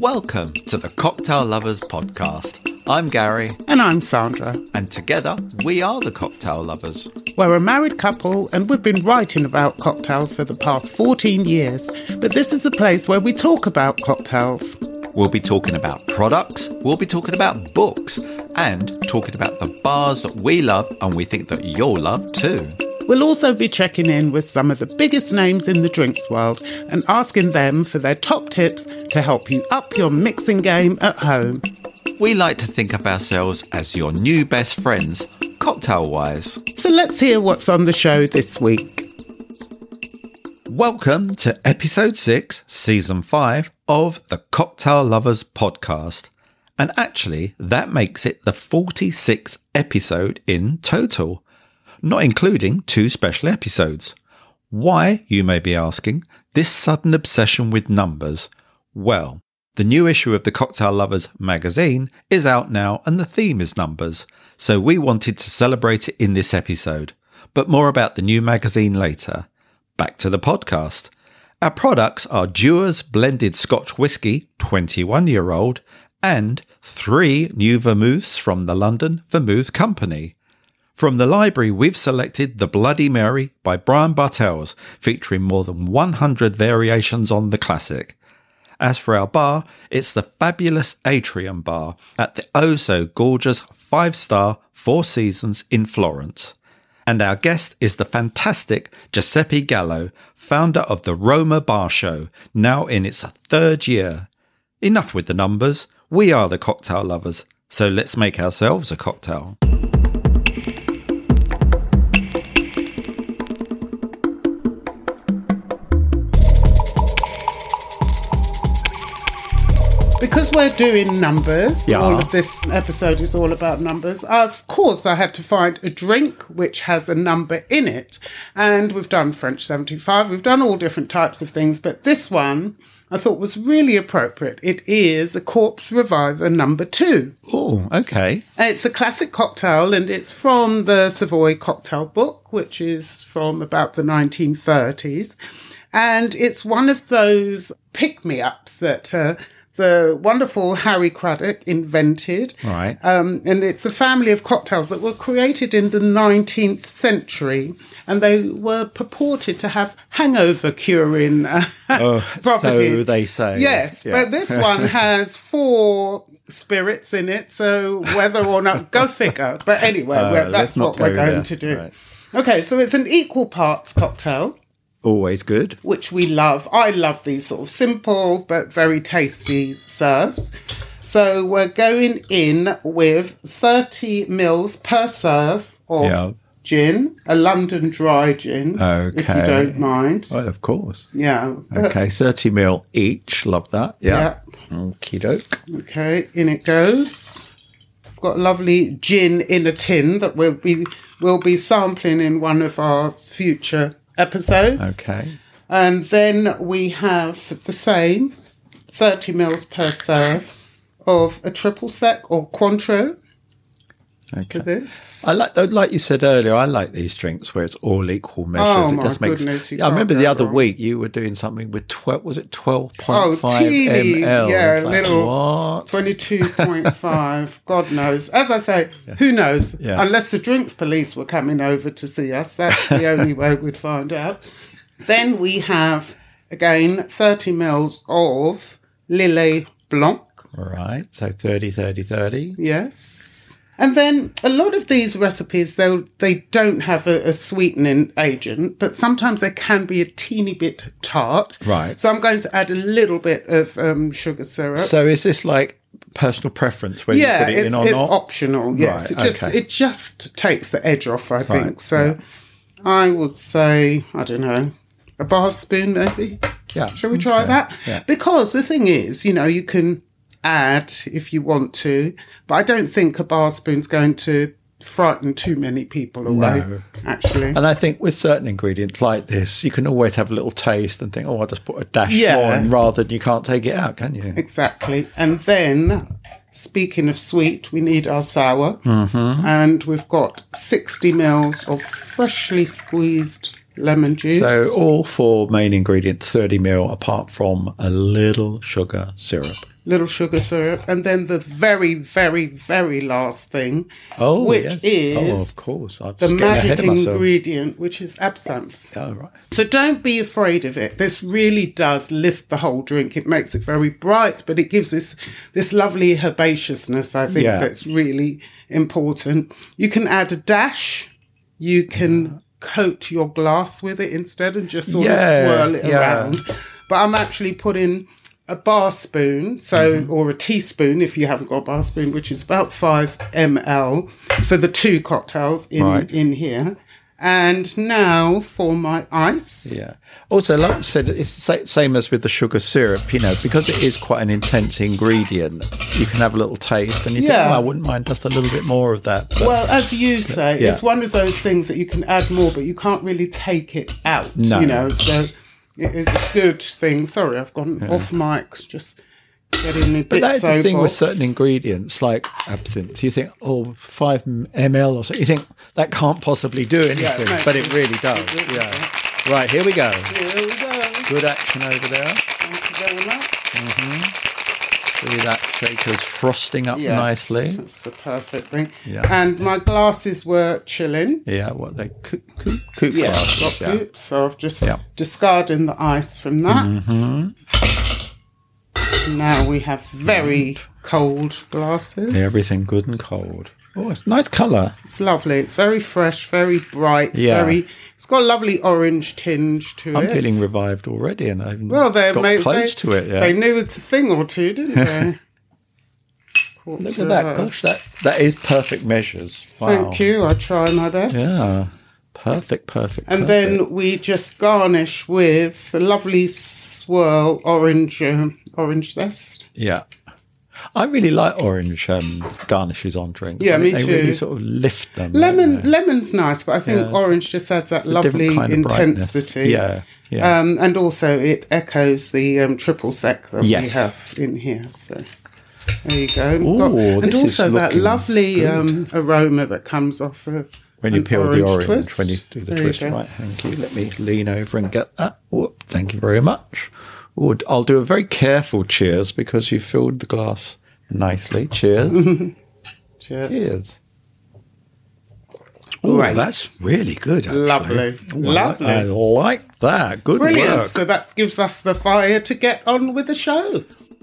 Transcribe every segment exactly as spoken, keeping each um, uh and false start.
Welcome to the Cocktail Lovers podcast. I'm Gary. And I'm Sandra. And together, we are the Cocktail Lovers. We're a married couple and we've been writing about cocktails for the past fourteen years. But this is a place where we talk about cocktails. We'll be talking about products, we'll be talking about books, and talking about the bars that we love and we think that you'll love too. We'll also be checking in with some of the biggest names in the drinks world and asking them for their top tips to help you up your mixing game at home. We like to think of ourselves as your new best friends, cocktail-wise. So let's hear what's on the show this week. Welcome to episode six, season five of the Cocktail Lovers podcast. And actually, that makes it the forty-sixth episode in total, not including two special episodes. Why, you may be asking, this sudden obsession with numbers? Well, the new issue of the Cocktail Lovers magazine is out now and the theme is numbers, so we wanted to celebrate it in this episode. But more about the new magazine later. Back to the podcast. Our products are Dewar's Blended Scotch Whisky, twenty-one-year-old, and three new vermouths from the London Vermouth Company. From the library, we've selected the Bloody Mary by Brian Bartels, featuring more than one hundred variations on the classic. As for our bar, it's the fabulous Atrium Bar at the oh-so-gorgeous five-star Four Seasons in Florence. And our guest is the fantastic Giuseppe Gallo, founder of the Roma Bar Show, now in its third year. Enough with the numbers, we are the Cocktail Lovers, so let's make ourselves a cocktail. Because we're doing numbers, yeah. All of this episode is all about numbers. Of course, I had to find a drink which has a number in it. And we've done French seventy-five, we've done all different types of things. But this one I thought was really appropriate. It is a Corpse Reviver number two. Oh, okay. It's a classic cocktail and it's from the Savoy Cocktail Book, which is from about the nineteen thirties. And it's one of those pick-me-ups that... Uh, the wonderful Harry Craddock invented. Right. Um, and it's a family of cocktails that were created in the nineteenth century. And they were purported to have hangover curing uh, oh, properties. So they say. Yes, yeah. But this one has four spirits in it. So whether or not, go figure. But anyway, uh, that's what we're going there. to do. Right. Okay, so it's an equal parts cocktail. Always good. Which we love. I love these sort of simple but very tasty serves. So we're going in with thirty mils per serve of yeah. gin, a London dry gin, okay. if you don't mind. Well, of course. Yeah. Okay, thirty mil each. Love that. Yeah. yeah. Okie doke. Okay, in it goes. I've got a lovely gin in a tin that we'll be, we'll be sampling in one of our future episodes. Okay. And then we have the same thirty mils per serve of a triple sec or Cointreau. Okay. For this. I like, like you said earlier, I like these drinks where it's all equal measures. Oh, it my just makes, goodness. You I remember the other wrong. week you were doing something with twelve, was it twelve point oh, five teeny, milliliters? Yeah, like, little what? twenty-two point five. God knows. As I say, yeah. who knows? Yeah. Unless the drinks police were coming over to see us. That's the only way we'd find out. Then we have, again, thirty mils of Lillet Blanc. Right, so thirty, thirty, thirty. Yes. And then a lot of these recipes, they they don't have a, a sweetening agent, but sometimes they can be a teeny bit tart. Right. So I'm going to add a little bit of um, sugar syrup. So is this like personal preference where yeah, you put it it's, in or it's not? optional, yes. Right, it just okay. it just takes the edge off, I think. Right, so yeah. I would say, I don't know, a bar spoon maybe. Yeah. Shall we try okay. that? Yeah. Because the thing is, you know, you can add if you want to, but I don't think a bar spoon's going to frighten too many people away, no. actually. And I think with certain ingredients like this, you can always have a little taste and think, oh, I'll just put a dash yeah. more in, rather than you can't take it out, can you? Exactly. And then, speaking of sweet, we need our sour. Mm-hmm. And we've got sixty mils of freshly squeezed lemon juice. So all four main ingredients, thirty mil, apart from a little sugar syrup. Little sugar syrup. And then the very, very, very last thing, Oh, which yes. is Oh, of course. I'm the just getting ahead magic of myself. ingredient, which is absinthe. Oh, right. So don't be afraid of it. This really does lift the whole drink. It makes it very bright, but it gives this this lovely herbaceousness, I think, Yeah. that's really important. You can add a dash. You can coat your glass with it instead and just sort Yeah, of swirl it yeah. around. But I'm actually putting a bar spoon, so Mm-hmm. or a teaspoon if you haven't got a bar spoon, which is about five milliliters for the two cocktails in, Right. in here. And now for my ice. Yeah. Also, like you said, it's the sa- same as with the sugar syrup, you know, because it is quite an intense ingredient, you can have a little taste and you think, Yeah. oh, I wouldn't mind just a little bit more of that. But Well, as you say, Yeah. it's one of those things that you can add more, but you can't really take it out, No. you know, so it is a good thing. Sorry, I've gone off mic, just getting me But that is the thing with soapbox. certain ingredients like absinthe. You think, oh, five ml or so. You think that can't possibly do anything, makes but it really does. It really Yeah. does. Right, here we go. Here we go. Good action over there. Thank you very much. See that shaker's frosting up Yes, nicely. that's the perfect thing. Yeah. And my glasses were chilling. Yeah, what they coop, coop, coop Yeah, glasses, got yeah. goop, so I've just Yeah. discarding the ice from that. Mm-hmm. Now we have very cold glasses. Yeah, everything good and cold. Oh, it's a nice colour. It's lovely. It's very fresh, very bright, Yeah. very. It's got a lovely orange tinge to I'm it. feeling revived already, and I've well. They got made close they, to it. Yeah. They knew it's a thing or two, didn't they? Look at that. Gosh, that, that is perfect measures. Wow. Thank you. I try my best. Yeah. Perfect, perfect. And perfect. then we just garnish with a lovely swirl orange um, orange zest. Yeah. I really like orange um, garnishes on drinks. Yeah, I think me they really too. sort of lift them. Lemon, don't they? lemon's nice, but I think Yeah. orange just adds that A lovely different kind of brightness. intensity. Yeah, yeah. Um, and also it echoes the um, triple sec that we Yes. have in here. So there you go. We've Ooh, got- and this is also that looking lovely good. um, aroma that comes off of when you an peel the orange, twist. when you do the There you twist, go. right? Thank you. Let me lean over and get that. Whoop, thank you very much. Ooh, I'll do a very careful cheers because you filled the glass nicely. Cheers. Cheers. Cheers. Oh, Right. that's really good. Actually. Lovely. Ooh, Lovely. I like, I like that. Good Brilliant. work. So that gives us the fire to get on with the show.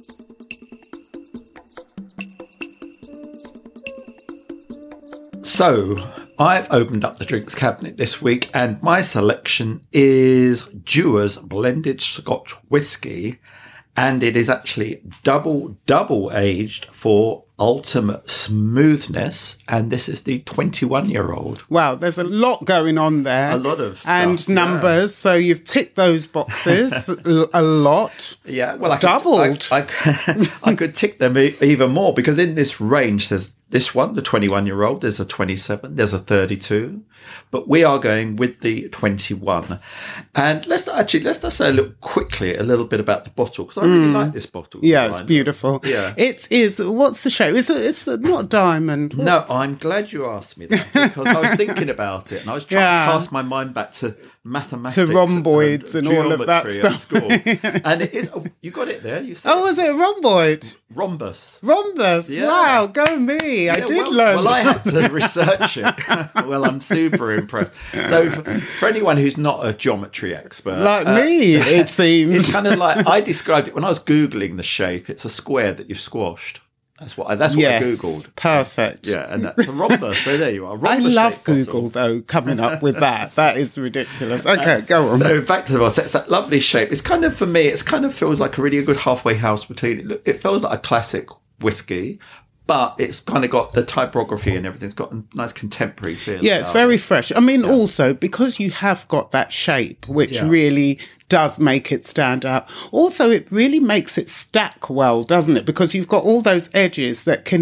So, I've opened up the drinks cabinet this week and my selection is Dewar's Blended Scotch Whisky, and it is actually double, double aged for ultimate smoothness, and this is the twenty-one-year-old. Wow, there's a lot going on there. A lot of and stuff, yeah. numbers. So you've ticked those boxes a a lot. Yeah, well, I Doubled. Could, I, I, I could tick them e- even more because in this range there's this one, the twenty-one-year-old, there's a twenty-seven, there's a thirty-two, but we are going with the twenty-one. And let's not, actually let's just say a little quickly a little bit about the bottle because I really like this bottle. Yeah, it's design. beautiful. Yeah. It is. What's the shape? It's a, it's a, not a diamond. No, I'm glad you asked me that because I was thinking about it and I was trying Yeah. to cast my mind back to mathematics, To rhomboids and all of that geometry stuff. at school. And it is. Oh, you got it there. You said Oh, was it a rhomboid? rhombus. Rhombus. Yeah. Wow, go me. I Yeah, did well, learn Well, I had something. to research it. Well, I'm super impressed. So, for, for anyone who's not a geometry expert, Like uh, me, it it's seems. kind of like I described it when I was googling the shape. It's a square that you've squashed. That's what I, that's what Yes, I googled. perfect. Yeah, and that's a rhombus. So there you are. I Rhombus love shaped bottle. Google, though, coming up with that. That is ridiculous. Okay, go on. So back to the bottle. It's that lovely shape. It's kind of, for me, it's kind of feels like a really good halfway house between it. Look, it feels like a classic whiskey, but it's kind of got the typography and everything. It's got a nice contemporary feel. Yeah, it's about very it. fresh. I mean, also, because you have got that shape, which Yeah. really does make it stand out. Also, it really makes it stack well, doesn't it? Because you've got all those edges that can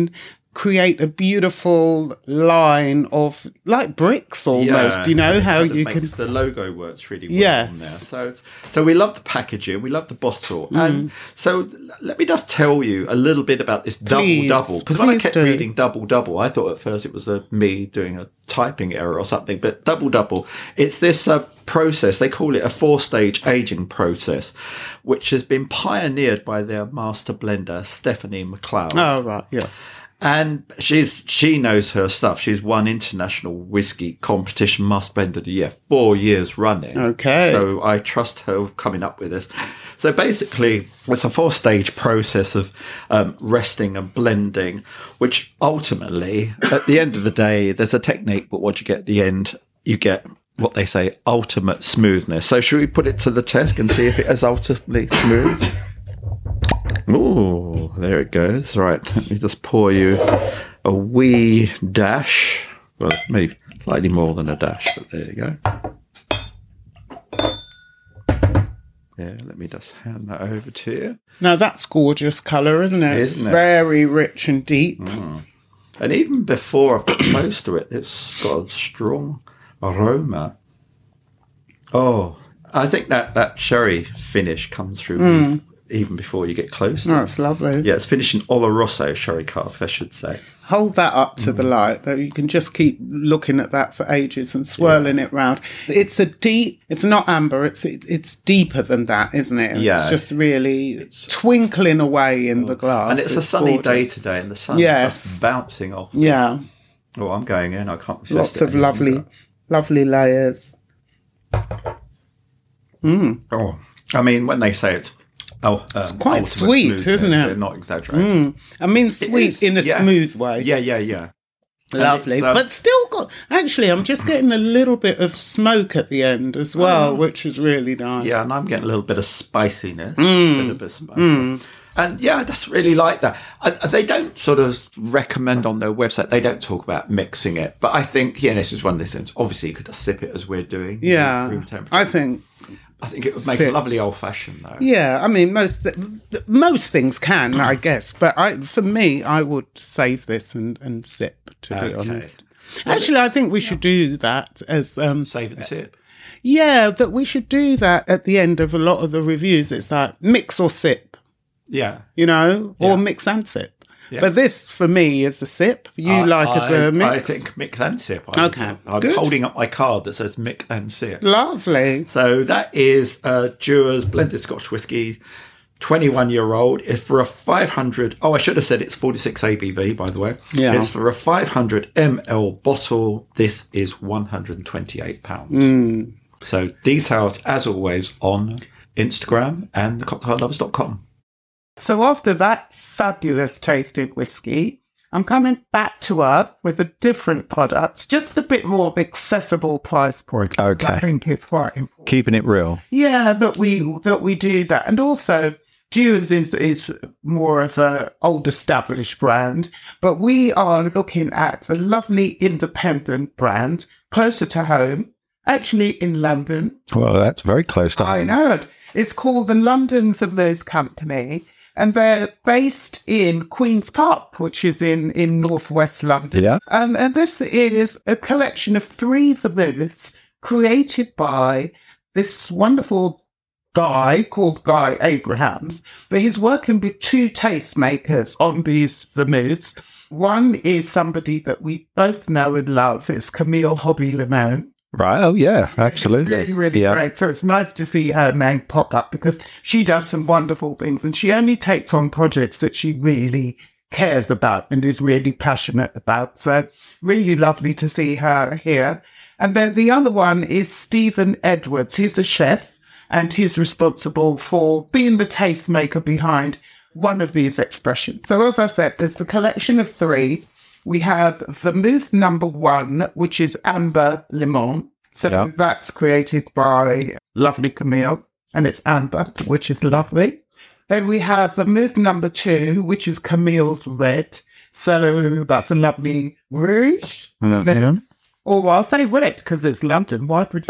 create a beautiful line of like bricks almost. Yeah, you know how it you makes can. The logo works really well Yes. on there. So, it's, so we love the packaging, we love the bottle, and so l- let me just tell you a little bit about this double Please, double. Because when I please kept do. reading double double, I thought at first it was a, me doing a typing error or something. But double double, it's this uh, process. They call it a four-stage aging process, which has been pioneered by their master blender Stephanie McLeod. Oh right, yeah. And she's she knows her stuff. She's won international whiskey competition master blender of the year four years running. Okay. So I trust her coming up with this. So basically, it's a four-stage process of um, resting and blending, which ultimately, at the end of the day, there's a technique, but what you get at the end, you get what they say, ultimate smoothness. So should we put it to the test and see if it is ultimately smooth? Oh, there it goes. Right, let me just pour you a wee dash. Well, maybe slightly more than a dash, but there you go. Yeah, let me just hand that over to you. Now that's gorgeous colour, isn't it? Isn't it's it? very rich and deep. And even before I've got close to it, it's got a strong aroma. Oh, I think that, that sherry finish comes through even before you get close to it. That's lovely. Yeah, it's finished in Oloroso sherry cask, I should say. Hold that up to the light, though. You can just keep looking at that for ages and swirling it round. It's a deep. It's not amber. It's it, it's deeper than that, isn't it? It's Yeah. just really twinkling away in the glass. And it's, a sunny day gorgeous. today, and the sun's Yes. just bouncing off. Yeah, Oh, I'm going in. I can't resist lots it of any lovely, longer. lovely layers. Oh, I mean, when they say it's oh, um, quite ultimate sweet, smoothness, isn't it? They're not exaggerating. I mean, sweet is, in a yeah. smooth way. Yeah, yeah, yeah. And Lovely, it's, um, but still got. Actually, I'm just getting a little bit of smoke at the end as well, which is really nice. Yeah, and I'm getting a little bit of spiciness. A little bit of spice. And yeah, I just really like that. I, they don't sort of recommend on their website, they don't talk about mixing it. But I think, yeah, this is one of these things. Obviously, you could just sip it as we're doing. Yeah, room temperature. I think. I think it would make a sip. lovely old fashioned, though. Yeah, I mean, most th- most things can, I guess, but I, for me, I would save this and, and sip. To be Okay. honest, actually, I think we should do that as um, Save and sip. yeah, that we should do that at the end of a lot of the reviews. It's like mix or sip, Yeah. you know, or Yeah. mix and sip. Yeah. But this, for me, is a sip. You I- like as I, a mix. I think mix and sip. I, Okay, I'm good. holding up my card that says mix and sip. Lovely. So that is uh, Dewar's blended Scotch whiskey, twenty-one year old. If for a five hundred, oh, I should have said it's forty-six A B V, by the way. Yeah. It's for a five hundred milliliter bottle. This is one hundred twenty-eight pounds. Mm. So details, as always, on Instagram and the cocktail lovers dot com. So after that fabulous tasting whiskey, I'm coming back to Earth with a different product, just a bit more accessible price point. Okay. I think it's quite important. Keeping it real. Yeah, that we that we do that, and also Dewar's is is more of a old established brand, but we are looking at a lovely independent brand closer to home, actually in London. Well, that's very close to I know. It's called the London Vermouth Company, and they're based in Queen's Park, which is in, in northwest London. Yeah. Um, and this is a collection of three vermouths created by this wonderful guy called Guy Abrahams. But he's working with two tastemakers on these vermouths. One is somebody that we both know and love. It's Camille Hobby-Limon. Right. Oh, yeah, absolutely. Really, really yeah. great. So it's nice to see her name pop up because she does some wonderful things and she only takes on projects that she really cares about and is really passionate about. So really lovely to see her here. And then the other one is Stephen Edwards. He's a chef and he's responsible for being the tastemaker behind one of these expressions. So as I said, there's a collection of three. We have vermouth number one, which is amber limon. So Yeah. that's created by lovely Camille, and it's amber, which is lovely. Then we have vermouth number two, which is Camille's red. So that's a lovely rouge. Then- Or I'll say red because it's London. Why would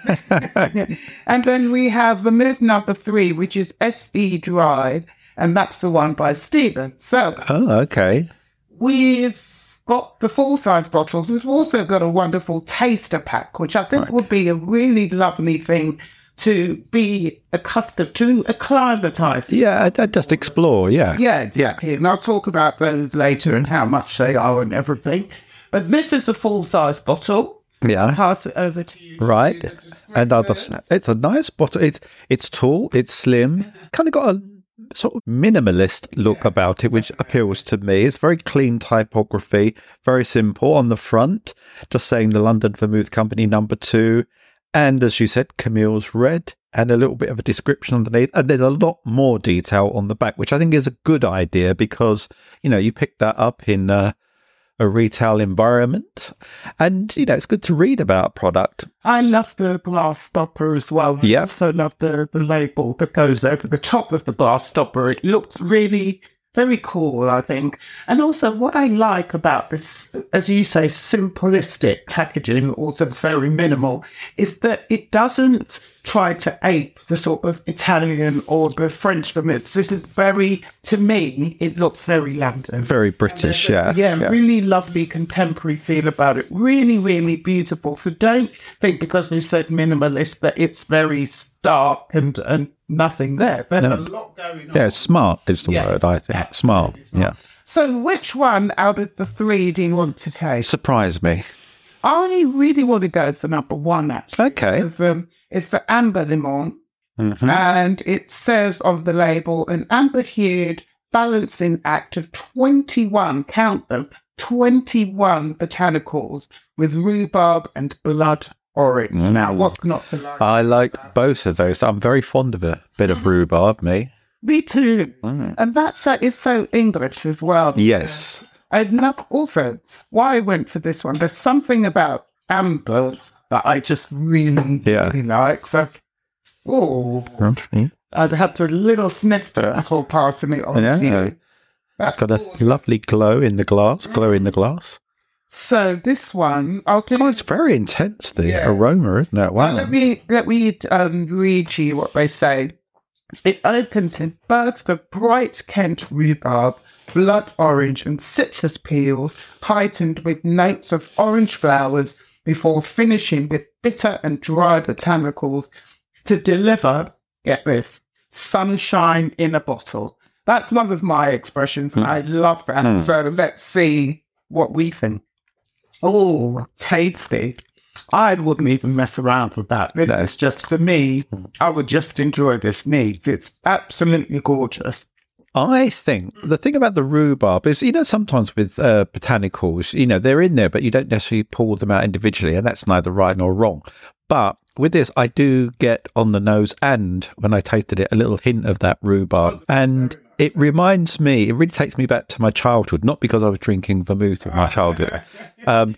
you? And then we have vermouth number three, which is S E Dry, and that's the one by Stephen. So Oh, okay. we've got the full-size bottles. We've also got a wonderful taster pack, which I think right. would be a really lovely thing to be accustomed to, acclimatise. Yeah, I, I just explore, yeah. Yeah, exactly. Yeah. And I'll talk about those later and how much they are and everything. But this is a full-size bottle. Yeah. I'll pass it over to you. Right. To and other, it's a nice bottle. It's, it's tall, it's slim, kind of got a sort of minimalist look yes. about it, which appeals to me. It's very clean typography, very simple on the front, just saying the London Vermouth Company number two. And as you said, Camille's Red, and a little bit of a description underneath. And there's a lot more detail on the back, which I think is a good idea because, you know, you pick that up in uh, a retail environment. And, you know, it's good to read about a product. I love the glass stopper as well. Yeah. I also love the, the label that goes over the top of the glass stopper. It looks really very cool, I think. And also what I like about this, as you say, simplistic packaging, also very minimal, is that it doesn't try to ape the sort of Italian or the French vermouths. This is very, to me, it looks very London. Very British, yeah. yeah. Yeah, really lovely contemporary feel about it. Really, really beautiful. So don't think because we said minimalist that it's very stark and, and nothing there. There's no. a lot going on. Yeah, smart is the yes, word, I think. Smart, smart, yeah. So which one out of the three do you want to take? Surprise me. I really want to go for number one, actually. Okay. Because, um, it's the Amber Limon, mm-hmm. and it says on the label, an amber-hued balancing act of twenty-one, count them, twenty-one botanicals with rhubarb and blood orange. Mm. Now, what's not to like? I like both of those. I'm very fond of a bit of rhubarb, me. Me too. Mm. And that's uh, is so English as well. Yes. And also, why I went for this one, there's something about ambers that I just really, yeah. really like. So, oh, I'd have to little sniff before passing it on yeah. to you. That's got a lovely glow in the glass, glow in the glass. So this one, I'll do. Oh, it's very intense, the yes. aroma, isn't it? Wow. Now, let me, let me um, read you what they say. It opens in bursts of bright Kent rhubarb, blood orange and citrus peels, heightened with notes of orange flowers, before finishing with bitter and dry botanicals to deliver, get this, sunshine in a bottle. That's one of my expressions, and mm. I love that. Mm. So let's see what we think. Oh, tasty. I wouldn't even mess around with that. This no. is just, for me, I would just enjoy this neat. It's absolutely gorgeous. I think the thing about the rhubarb is, you know, sometimes with uh, botanicals, you know, they're in there, but you don't necessarily pull them out individually, and that's neither right nor wrong. But with this, I do get on the nose, and when I tasted it, a little hint of that rhubarb. And it reminds me, it really takes me back to my childhood, not because I was drinking vermouth in my childhood, um,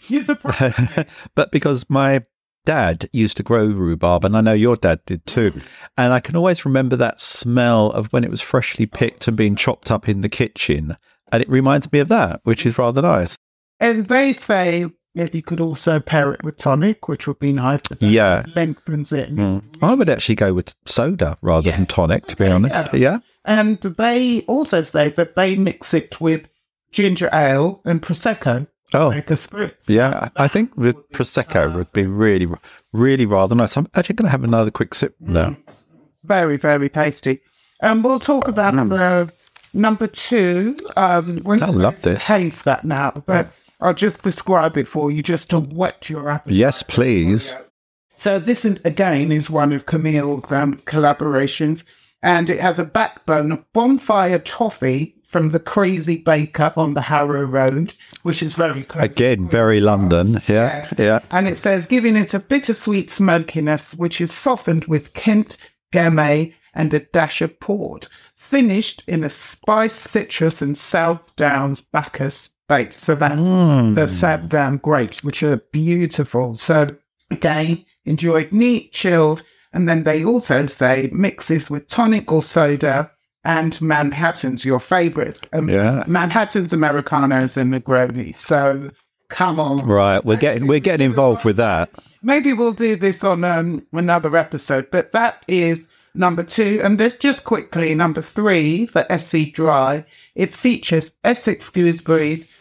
but because my dad used to grow rhubarb, and I know your dad did too. And I can always remember that smell of when it was freshly picked and being chopped up in the kitchen. And it reminds me of that, which is rather nice. And they say that you could also pair it with tonic, which would be nice. Yeah. Lengthens it. Mm. I would actually go with soda rather yes. than tonic, to be honest. Yeah. yeah. And they also say that they mix it with ginger ale and Prosecco. Oh, like a spritz. Yeah, I think with Prosecco would be really, really rather nice. I'm actually going to have another quick sip now. Very, very tasty. And um, we'll talk about mm. the number two. Um, I love this. Taste that now, but I'll just describe it for you just to whet your appetite. Yes, please. So this, again, is one of Camille's um, collaborations. And it has a backbone of bonfire toffee from the Crazy Baker on the Harrow Road, which is very close. Again, very London. Yeah, yeah, yeah. And it says, giving it a bittersweet smokiness, which is softened with Kent, Gamay, and a dash of port, finished in a spiced citrus and South Downs Bacchus base. So that's mm. the South Down grapes, which are beautiful. So again, enjoyed neat, chilled. And then they also say mixes with tonic or soda and Manhattan's your favourite. Um, yeah. Manhattan's, Americanos and Negronis. So come on. Right, we're getting we're getting involved with that. Maybe we'll do this on um, another episode. But that is number two. And there's just quickly number three for S C Dry. It features Essex gooseberries,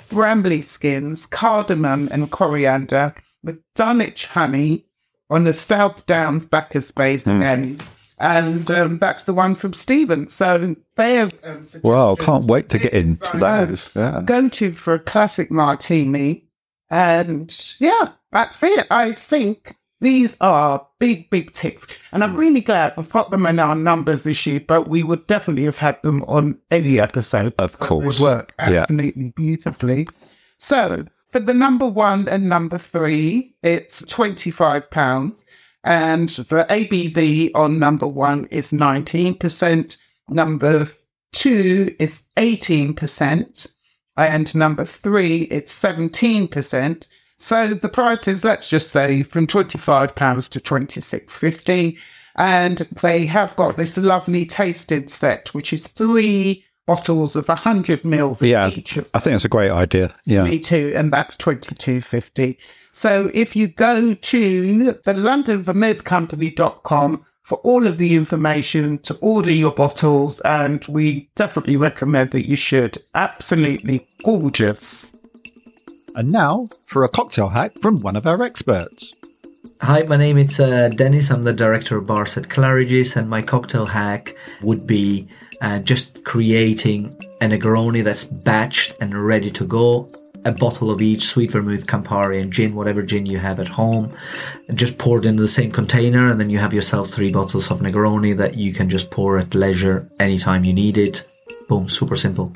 Bramley skins, cardamom and coriander with Dunwich honey on the South Downs Bacchus base Mm. again. And um, that's the one from Stephen. So they have um, Wow, suggestions. can't wait to get It's, into uh, those. Yeah. Go to for a classic martini. And yeah, that's it. I think these are big, big ticks. And I'm really glad we've got them in our numbers issue, but we would definitely have had them on any episode. Of course. It would work Yeah. absolutely beautifully. So for the number one and number three, it's twenty-five pounds. And the A B V on number one is nineteen percent. Number two is eighteen percent. And number three, it's seventeen percent. So the price is, let's just say, from twenty-five pounds to twenty-six fifty. And they have got this lovely tasted set, which is three bottles of one hundred mils Yeah, each. Of I think that's a great idea. Yeah. Me too, and that's twenty-two fifty. So if you go to the london vermouth company dot com for all of the information to order your bottles, and we definitely recommend that you should. Absolutely gorgeous. And now for a cocktail hack from one of our experts. Hi, my name is uh, Dennis. I'm the director of bars at Claridge's, and my cocktail hack would be uh, just creating a Negroni that's batched and ready to go. A bottle of each, sweet vermouth, Campari, and gin, whatever gin you have at home. And just pour it into the same container, and then you have yourself three bottles of Negroni that you can just pour at leisure anytime you need it. Boom, super simple.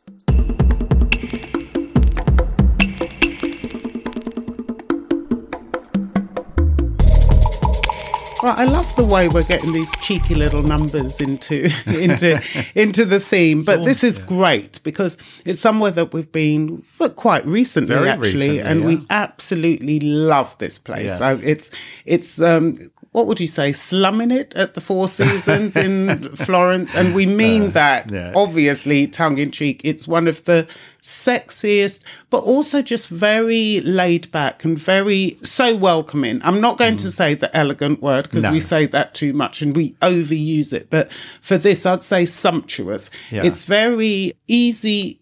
Well, I love the way we're getting these cheeky little numbers into into into the theme, but this is great because it's somewhere that we've been but quite recently, Very actually, recently, and yeah. we absolutely love this place. Yeah. So it's it's um, what would you say, slumming it at the Four Seasons in Florence, and we mean Uh, that yeah. obviously tongue in cheek. It's one of the sexiest, but also just very laid back and very so welcoming. I'm not going to say the elegant word because No. we say that too much and we overuse it. But for this, I'd say sumptuous. Yeah. It's very easy,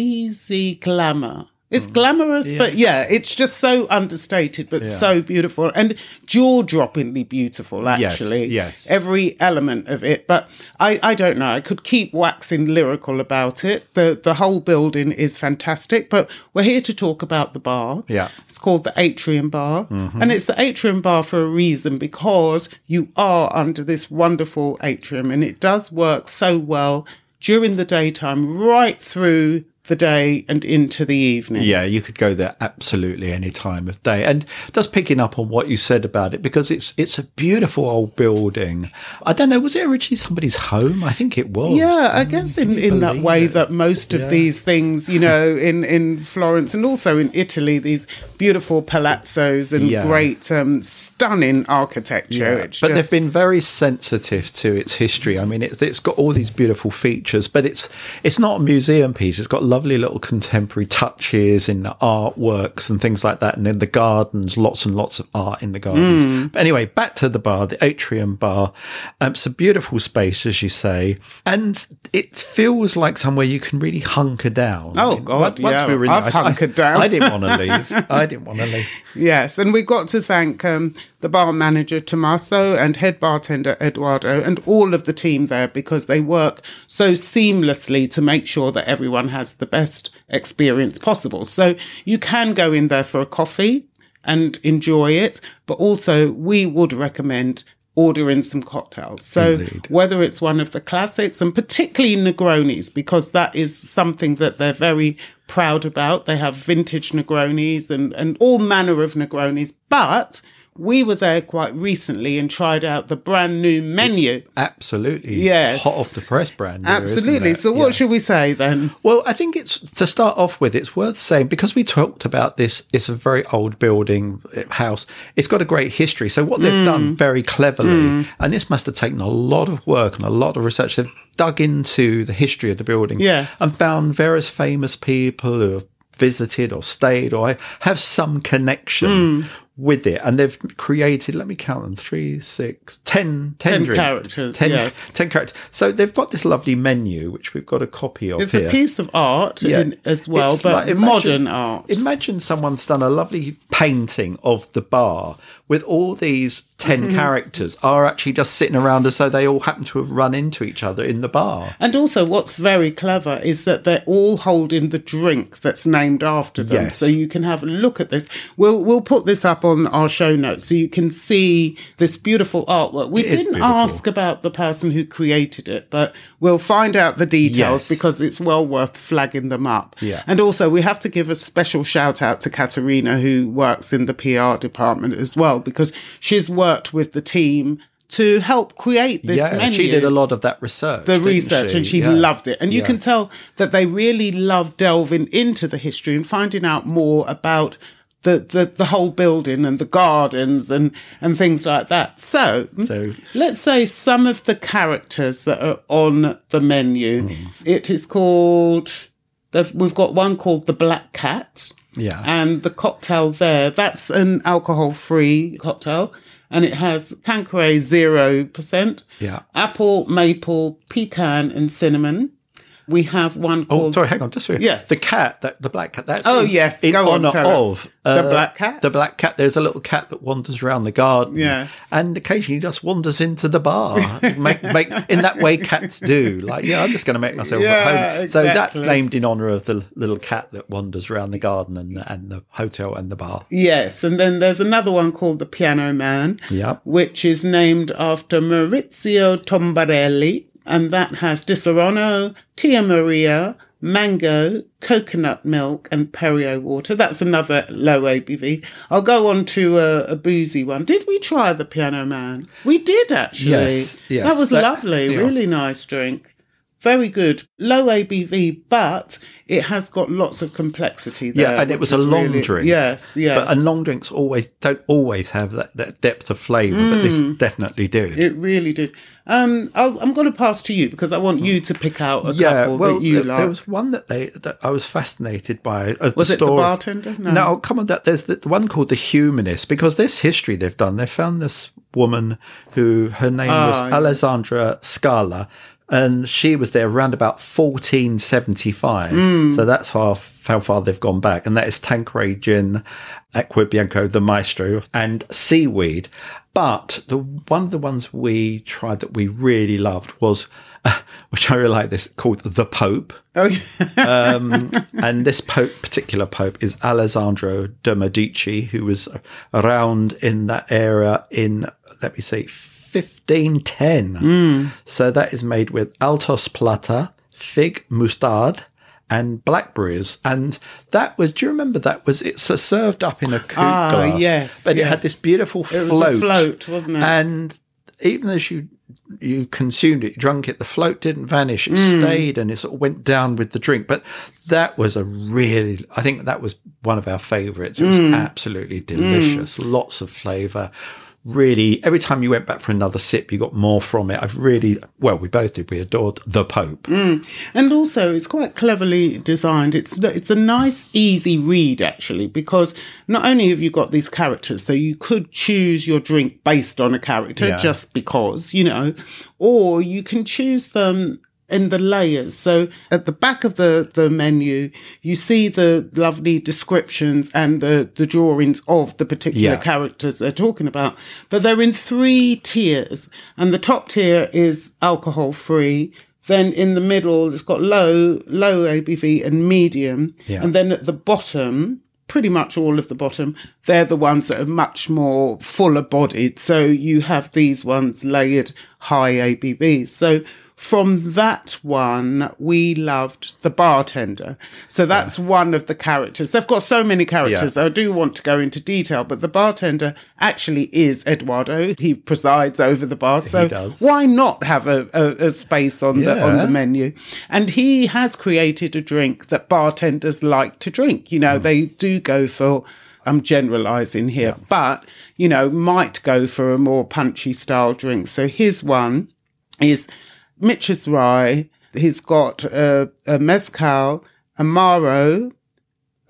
easy glamour. It's glamorous, but yeah, it's just so understated, but Yeah. so beautiful and jaw-droppingly beautiful, actually. yes. Every element of it. But I, I don't know. I could keep waxing lyrical about it. The the whole building is fantastic, but we're here to talk about the bar. Yeah. It's called the Atrium Bar. And it's the Atrium Bar for a reason, because you are under this wonderful atrium, and it does work so well during the daytime, right through the day and into the evening. Yeah, you could go there absolutely any time of day. And just picking up on what you said about it, because it's it's a beautiful old building. I don't know, was it originally somebody's home? I think it was. Yeah, I guess in, in that believe way it? that most of Yeah. these things, you know, in, in Florence and also in Italy, these beautiful palazzos and Yeah. great, um, stunning architecture. Yeah, It's but just- they've been very sensitive to its history. I mean, it's, it's got all these beautiful features, but it's it's not a museum piece. It's got lovely little contemporary touches in the artworks and things like that, and in the gardens, lots and lots of art in the gardens. Mm. But anyway, back to the bar, the Atrium Bar. Um, it's a beautiful space, as you say, and it feels like somewhere you can really hunker down. Oh, I mean, God, once yeah. we were in I've there, I- hunkered I, down. I didn't want to leave. I didn't want to leave. Yes, and we've got to thank um, the bar manager, Tommaso, and head bartender, Eduardo, and all of the team there, because they work so seamlessly to make sure that everyone has the best experience possible. So you can go in there for a coffee and enjoy it, but also we would recommend ordering some cocktails. So Indeed. whether it's one of the classics, and particularly Negronis, because that is something that they're very proud about. They have vintage Negronis and, and all manner of Negronis, but we were there quite recently and tried out the brand new menu. Absolutely. Yes. Hot off the press brand. new, isn't Absolutely. it? So what Yeah. should we say then? Well, I think it's, to start off with, it's worth saying, because we talked about this, it's a very old building, uh, house. It's got a great history. So what they've done very cleverly, and this must have taken a lot of work and a lot of research, they've dug into the history of the building Yes. and found various famous people who have visited or stayed or have some connection with it, and they've created, let me count them, three, six, ten, ten, ten drink, characters, ten, yes. ten characters. So they've got this lovely menu, which we've got a copy of It's here. a piece of art Yeah. in, as well, It's but like- imagine- modern art. Imagine someone's done a lovely painting of the bar with all these ten Mm-hmm. characters are actually just sitting around as though they all happen to have run into each other in the bar. And also, what's very clever is that they're all holding the drink that's named after them. Yes. So you can have a look at this. We'll we'll put this up on our show notes so you can see this beautiful artwork. We It is didn't beautiful. ask about the person who created it, but we'll find out the details Yes. because it's well worth flagging them up. Yeah. And also, we have to give a special shout out to Katerina, who works in the P R department as well, because she's worked with the team to help create this yeah, menu. she did a lot of that research. The didn't research, she? and she Yeah. loved it. And you Yeah. can tell that they really love delving into the history and finding out more about the, the, the whole building and the gardens and, and things like that. So, So- let's say some of the characters that are on the menu. Hmm. It is called, they've- we've got one called the Black Cat. Yeah. And the cocktail there, that's an alcohol-free cocktail. And it has Tanqueray zero percent, Yeah. apple, maple, pecan, and cinnamon. We have one Oh, called... sorry, hang on, just a minute. Yes. The cat, that the black cat, that's Oh, in, yes, in go on, honour tell of us. The black cat? The black cat. There's a little cat that wanders around the garden. Yes. And occasionally just wanders into the bar. make, make, in that way cats do. Like, yeah, I'm just going to make myself Yeah, at home. So that's exactly. named in honour of the little cat that wanders around the garden and, the- and the hotel and the bar. Yes, and then there's another one called the Piano Man, Yep. which is named after Maurizio Tombarelli, and that has Di Serrano, Tia Maria, mango, coconut milk, and Perrier water. That's another low A B V. I'll go on to a, a boozy one. Did we try the Piano Man? We did, actually. Yes, yes. That was That- lovely. yeah. Really nice drink. Very good. Low A B V, but it has got lots of complexity there. Yeah, and it which was a is long really- drink. Yes, yes. But and long drinks always don't always have that, that depth of flavour, but this definitely did. Mm. It really did. Um, I'll, I'm going to pass to you because I want you to pick out a Yeah, couple well, that you there, like. there was one that they that I was fascinated by. Uh, Was it the story. bartender? No. No, come on. That there's the one called the Humanist, because this history they've done. They found this woman who her name Ah, was yes. Alessandra Scala, and she was there around about fourteen seventy-five. Hmm. So that's how how far they've gone back, and that is Tanqueray gin, Acqua Bianco, the Maestro, and seaweed. But the one of the ones we tried that we really loved was, uh, which I really like this, called the Pope. Oh, yeah. Um, and this Pope, particular Pope, is Alessandro de' Medici, who was around in that era in, let me see, fifteen ten. So that is made with Altos Plata, fig mustard, and blackberries. And that was, do you remember that was, it's uh, served up in a coupe Ah, glass. yes, But it yes. had this beautiful It was a float. float, wasn't it? And even as you you consumed it, you drunk it, the float didn't vanish. It Mm. stayed and it sort of went down with the drink. But that was a really, I think that was one of our favourites. It was Mm. absolutely delicious. Lots of flavour. Really, every time you went back for another sip, you got more from it. I've really, well, we both did. We adored the Pope. And also, it's quite cleverly designed. It's it's a nice, easy read, actually, because not only have you got these characters, so you could choose your drink based on a character Yeah. just because, you know, or you can choose them in the layers. So at the back of the, the menu, you see the lovely descriptions and the, the drawings of the particular Yeah. characters they're talking about. But they're in three tiers. And the top tier is alcohol free. Then in the middle, it's got low, low A B V and medium. Yeah. And then at the bottom, pretty much all of the bottom, they're the ones that are much more fuller bodied. So you have these ones layered high A B V. So from that one, we loved the bartender. So that's one of the characters. They've got so many characters. Yeah. I do want to go into detail, but the bartender actually is Eduardo. He presides over the bar. So does. why not have a, a, a space on the on Yeah. the menu? And he has created a drink that bartenders like to drink. You know, they do go for, I'm generalizing here, but, you know, might go for a more punchy style drink. So his one is Mitch's Rye. He's got a, a mezcal, amaro,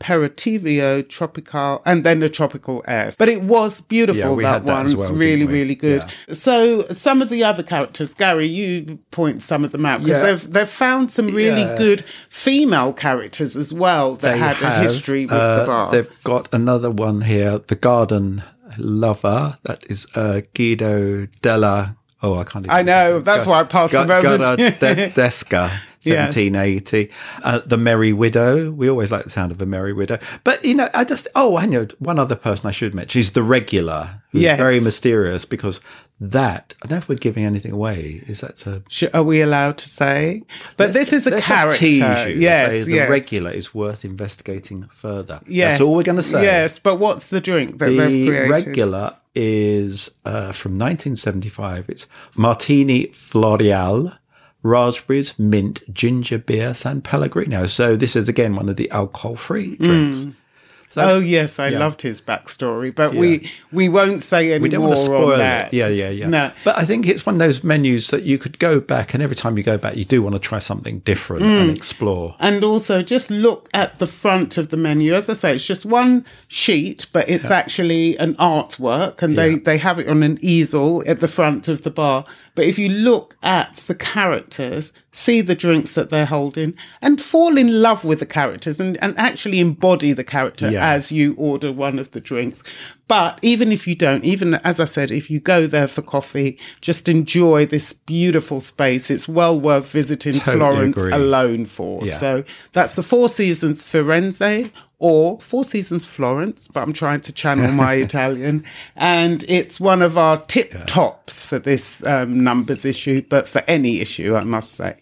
Aperitivo Tropical, and then the Tropical Airs. But it was beautiful, Yeah, we that had that one. as It's well, really, didn't we? really good. Yeah. So some of the other characters, Gary, you point some of them out, because Yeah. they've, they've found some really Yeah. good female characters as well that They had have, a history with uh, the bar. They've got another one here, the Garden Lover. That is uh, Guido della. Oh, I can't. Even I know, that's why I passed them over to you. de- Desca. seventeen eighty. Uh, the Merry Widow. We always like the sound of a Merry Widow. But, you know, I just, oh, I know one other person I should mention is the Regular, who's Yes. very mysterious, because that, I don't know if we're giving anything away. Is that a. Sh- Are we allowed to say? But Let's- this is a let's just character. tease you. Yes, Say the yes. Regular is worth investigating further. Yes. That's all we're going to say. Yes, but what's the drink that they've The created? Regular is uh, from nineteen seventy-five. It's Martini Floreal, raspberries, mint, ginger beer, San Pellegrino. So this is, again, one of the alcohol-free drinks. So, Oh yes, I yeah. loved his backstory, but we we won't say any we don't more want to spoil on that. it. Yeah, yeah, yeah. No, But I think it's one of those menus that you could go back, and every time you go back, you do want to try something different and explore. and also just look at the front of the menu. As I say, it's just one sheet, but it's actually an artwork, and they Yeah. they have it on an easel at the front of the bar. But if you look at the characters, see the drinks that they're holding, and fall in love with the characters and, and actually embody the character Yeah. as you order one of the drinks. But even if you don't, even as I said, if you go there for coffee, just enjoy this beautiful space. It's well worth visiting Totally Florence agree. alone for. Yeah. So that's the Four Seasons Firenze, or Four Seasons Florence, but I'm trying to channel my Italian. And it's one of our tip tops for this um, numbers issue, but for any issue, I must say.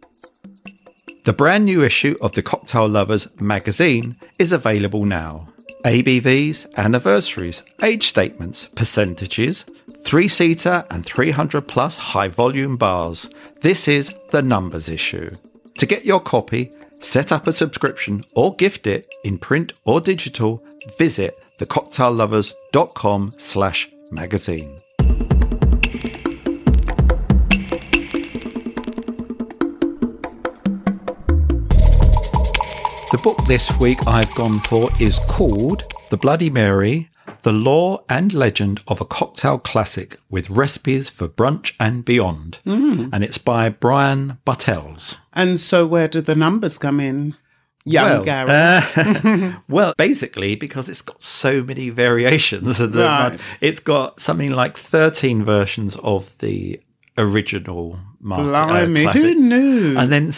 The brand new issue of the Cocktail Lovers magazine is available now. A B Vs, anniversaries, age statements, percentages, three-seater and three hundred plus high-volume bars. This is the numbers issue. To get your copy, set up a subscription or gift it in print or digital, visit thecocktaillovers.com slash magazine. The book this week I've gone for is called The Bloody Mary, The Lore and Legend of a Cocktail Classic with Recipes for Brunch and Beyond. Mm. And it's by Brian Bartels. And so where do the numbers come in? Young Well, Gary. uh, well, basically, because it's got so many variations. Of the, Right. It's got something like thirteen versions of the original Martin, uh, Blimey, classic. who knew? And then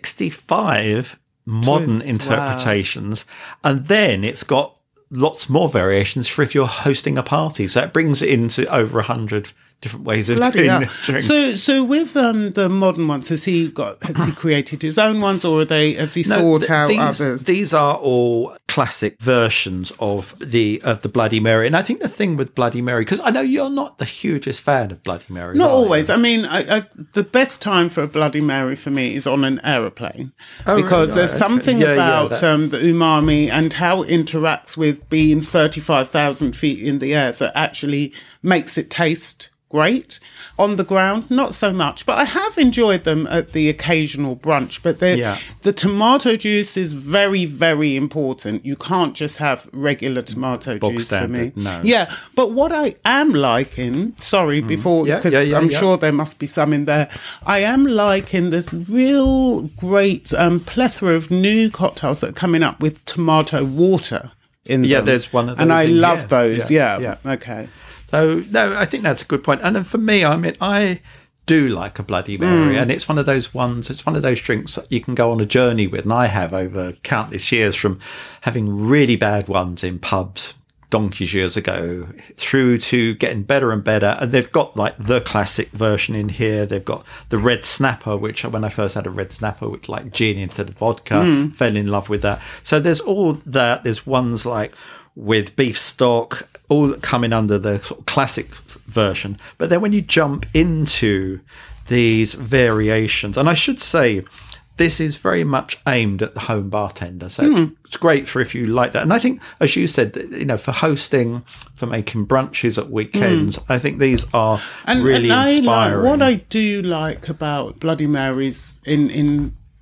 sixty-five modern Twist, interpretations. And then it's got lots more variations for if you're hosting a party. So it brings it into over one hundred different ways of Bloody doing hell. the drink. So, so with um, the modern ones, has he got? Has he created his own ones, or are they? Has he sought th- out these, others? These are all classic versions of the of the Bloody Mary, and I think the thing with Bloody Mary, because I know you're not the hugest fan of Bloody Mary. Not are you? always. I mean, I, I, the best time for a Bloody Mary for me is on an aeroplane, Oh, because really? there's Right, okay. something Yeah, yeah, about that- um, the umami and how it interacts with being thirty-five thousand feet in the air that actually makes it taste great. On the ground, not so much, but I have enjoyed them at the occasional brunch. But the Yeah. the tomato juice is very, very important. You can't just have regular tomato Bog juice for me. standard, no. Yeah, but what I am liking, sorry, before, Yeah, because yeah, yeah, I'm yeah. sure there must be some in there. I am liking this real great um, plethora of new cocktails that are coming up with tomato water in Yeah, them. there's one of and those I in love here. those. Yeah, Yeah, yeah. okay. So no, I think that's a good point. And then for me, I mean, I do like a Bloody Mary, and it's one of those ones. It's one of those drinks that you can go on a journey with, and I have over countless years, from having really bad ones in pubs donkeys years ago through to getting better and better. And they've got like the classic version in here. They've got the red snapper, which when I first had a red snapper, which like gin instead of vodka, fell in love with that. So there's all that. There's ones like with beef stock, all coming under the sort of classic version. But then when you jump into these variations, and I should say, this is very much aimed at the home bartender. So mm. it's great for if you like that. And I think, as you said, you know, for hosting, for making brunches at weekends, mm. I think these are and, really and I inspiring. Like, what I do like about Bloody Marys in, in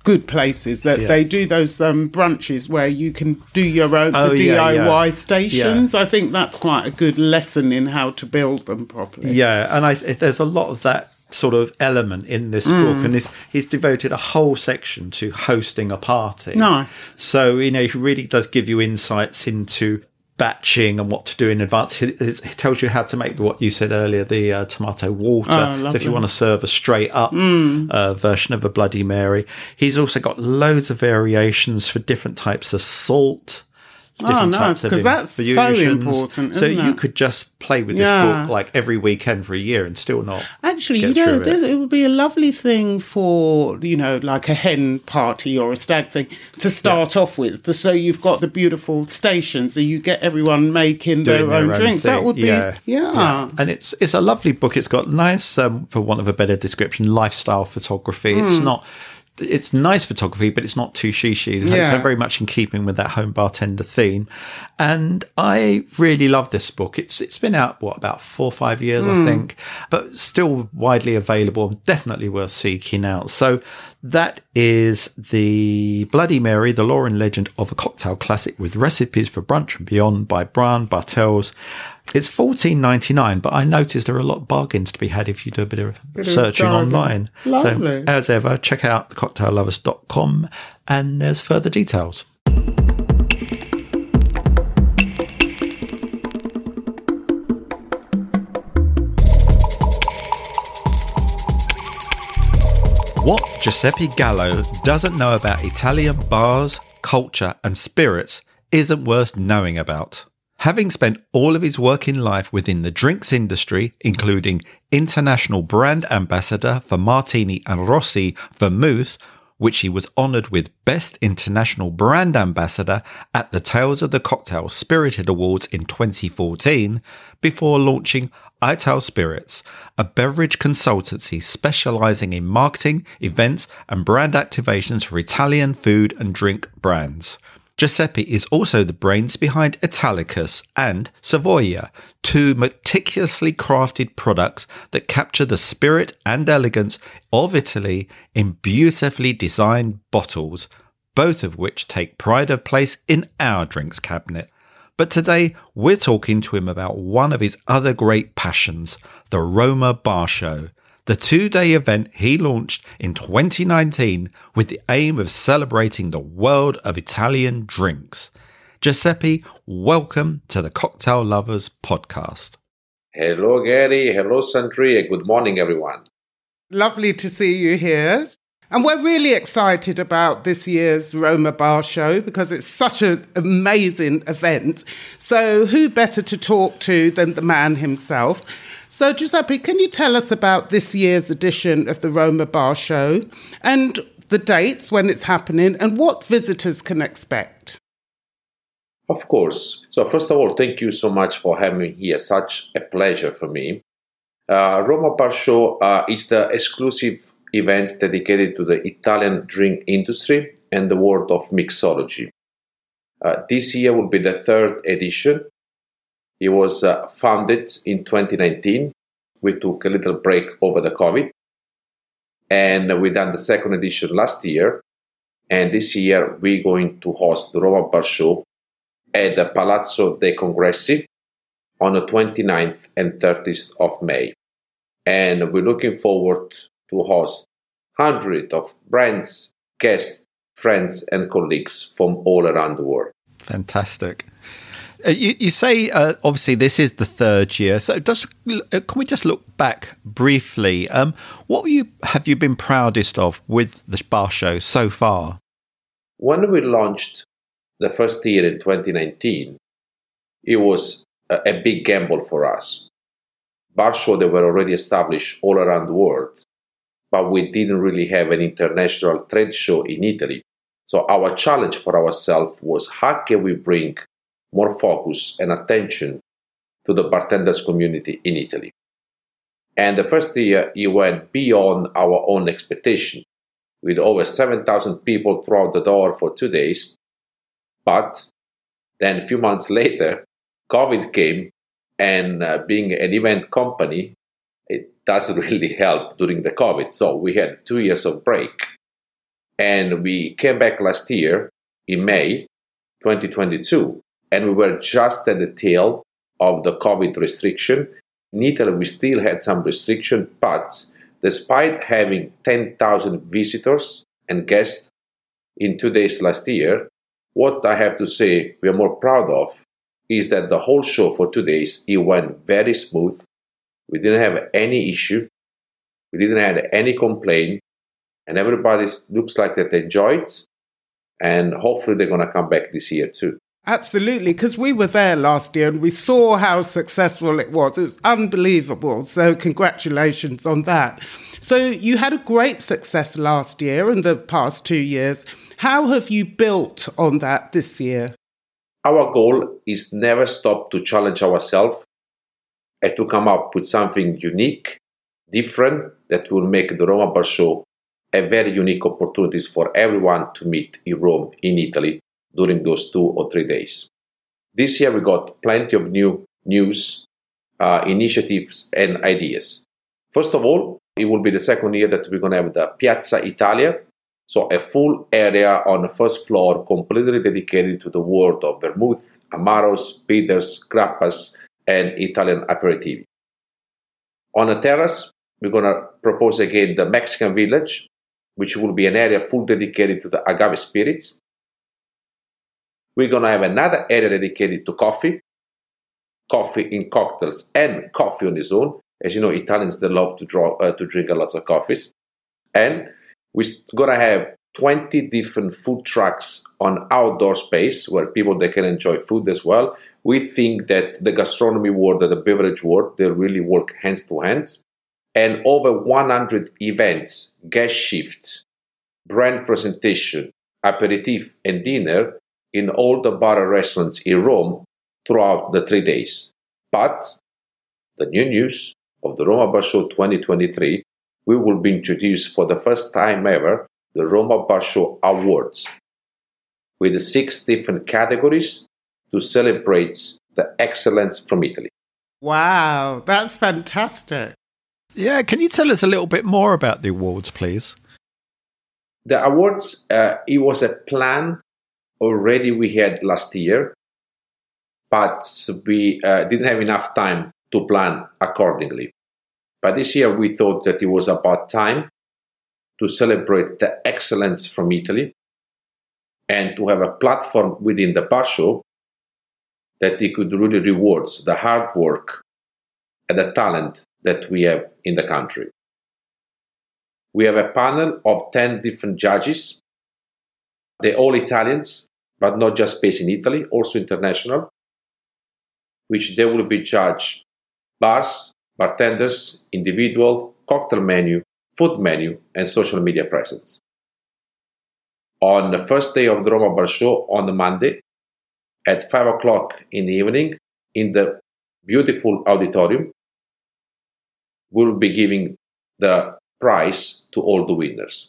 good places that Yeah. they do those um, brunches where you can do your own Oh, the yeah, D I Y yeah. stations. I think that's quite a good lesson in how to build them properly. Yeah, and I, there's a lot of that sort of element in this Mm. book, and this, he's devoted a whole section to hosting a party. Nice. So, you know, he really does give you insights into batching and what to do in advance. He, he tells you how to make what you said earlier, the uh, tomato water. Oh, so if lovely. you want to serve a straight up Mm. uh, version of a Bloody Mary, he's also got loads of variations for different types of salt. Oh, different nice, types of 'cause that's so infusions. important, So isn't you it? could just play with this Yeah. book like every weekend for a year and still not Actually, get you know, through it. there's, it would be a lovely thing for, you know, like a hen party or a stag thing to start off with. So you've got the beautiful stations, so you get everyone making Doing their, own drinks. That thing. would be, yeah. yeah. And it's it's a lovely book. It's got nice, um, for want of a better description, lifestyle photography. It's Hmm. not. It's nice photography, but it's not too shishi. It's Yes. so very much in keeping with that home bartender theme. And I really love this book. It's it's been out what about four or five years, Hmm. I think, but still widely available. Definitely worth seeking out. So that is the Bloody Mary, the lore and legend of a cocktail classic with recipes for brunch and beyond by Brian Bartels. It's fourteen ninety-nine, but I noticed there are a lot of bargains to be had if you do a bit of Bit of searching bargain. online. Lovely. So, as ever, check out the cocktail lovers dot com and there's further details. What Giuseppe Gallo doesn't know about Italian bars, culture and spirits isn't worth knowing about. Having spent all of his working life within the drinks industry, including international brand ambassador for Martini and Rossi Vermouth, which he was honoured with Best International Brand Ambassador at the Tales of the Cocktail Spirited Awards in twenty fourteen, before launching Ital Spirits, a beverage consultancy specialising in marketing, events and brand activations for Italian food and drink brands. Giuseppe is also the brains behind Italicus and Savoia, two meticulously crafted products that capture the spirit and elegance of Italy in beautifully designed bottles, both of which take pride of place in our drinks cabinet. But today we're talking to him about one of his other great passions, the Roma Bar Show, the two-day event he launched in twenty nineteen with the aim of celebrating the world of Italian drinks. Giuseppe, welcome to the Cocktail Lovers podcast. Hello, Gary. Hello, Sandri. And good morning, everyone. Lovely to see you here. And we're really excited about this year's Roma Bar Show because it's such an amazing event. So who better to talk to than the man himself? So Giuseppe, can you tell us about this year's edition of the Roma Bar Show and the dates when it's happening and what visitors can expect? Of course. So first of all, thank you so much for having me here. Such a pleasure for me. Uh, Roma Bar Show uh, is the exclusive event dedicated to the Italian drink industry and the world of mixology. Uh, this year will be the third edition. It was uh, founded in twenty nineteen. We took a little break over the COVID. And we done the second edition last year. And this year we're going to host the Roma Bar Show at the Palazzo dei Congressi on the twenty-ninth and thirtieth of May. And we're looking forward to host hundreds of brands, guests, friends and colleagues from all around the world. Fantastic. Uh, you, you say, uh, obviously, this is the third year. So just, uh, can we just look back briefly? Um, what were you, have you been proudest of with the bar show so far? When we launched the first year in twenty nineteen, it was a, a big gamble for us. Bar shows that were already established all around the world, but we didn't really have an international trade show in Italy. So our challenge for ourselves was how can we bring more focus and attention to the bartenders community in Italy. And the first year, it went beyond our own expectation, with over seven thousand people throughout the door for two days. But then a few months later, COVID came, and uh, being an event company, it doesn't really help during the COVID. So we had two years of break. And we came back last year in May twenty twenty-two, and we were just at the tail of the COVID restriction. In Italy, we still had some restriction, but despite having ten thousand visitors and guests in two days last year, what I have to say we are more proud of is that the whole show for two days, it went very smooth. We didn't have any issue. We didn't have any complaint. And everybody looks like that they enjoyed. And hopefully they're going to come back this year too. Absolutely, because we were there last year and we saw how successful it was. It was unbelievable. So congratulations on that. So you had a great success last year and the past two years. How have you built on that this year? Our goal is never stop to challenge ourselves and to come up with something unique, different, that will make the Roma Bar Show a very unique opportunities for everyone to meet in Rome, in Italy, during those two or three days. This year we got plenty of new news, uh, initiatives and ideas. First of all, it will be the second year that we're going to have the Piazza Italia, so a full area on the first floor completely dedicated to the world of vermouth, amaros, bitters, grappas and Italian aperitivi. On the terrace, we're going to propose again the Mexican Village, which will be an area full dedicated to the agave spirits. We're going to have another area dedicated to coffee, coffee in cocktails and coffee on its own. As you know, Italians, they love to, draw, uh, to drink a lot of coffees. And we're going to have twenty different food trucks on outdoor space where people, they can enjoy food as well. We think that the gastronomy world and the beverage world, they really work hands to hands. And over one hundred events, guest shifts, brand presentation, aperitif and dinner in all the bar and restaurants in Rome throughout the three days. But the new news of the Roma Bar Show twenty twenty-three, we will be introduced for the first time ever the Roma Bar Show Awards with six different categories to celebrate the excellence from Italy. Wow, that's fantastic. Yeah, can you tell us a little bit more about the awards, please? The awards, uh, it was a plan already we had last year, but we uh, didn't have enough time to plan accordingly. But this year we thought that it was about time to celebrate the excellence from Italy and to have a platform within the bar show that it could really reward the hard work and the talent that we have in the country. We have a panel of ten different judges. They're all Italians, but not just based in Italy, also international, which they will be judged bars, bartenders, individual, cocktail menu, food menu, and social media presence. On the first day of the Roma Bar Show, on the Monday, at five o'clock in the evening, in the beautiful auditorium, we'll be giving the prize to all the winners.